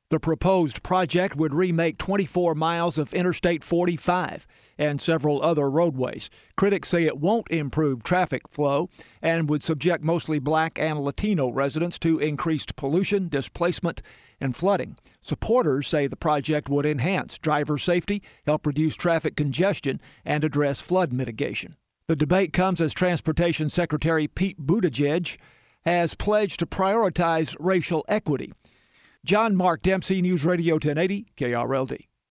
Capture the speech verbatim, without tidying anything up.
The proposed project would remake twenty-four miles of Interstate forty-five and several other roadways. Critics say it won't improve traffic flow and would subject mostly black and Latino residents to increased pollution, displacement, and flooding. Supporters say the project would enhance driver safety, help reduce traffic congestion, and address flood mitigation. The debate comes as Transportation Secretary Pete Buttigieg has pledged to prioritize racial equity. John Mark Dempsey, News Radio ten eighty, K R L D.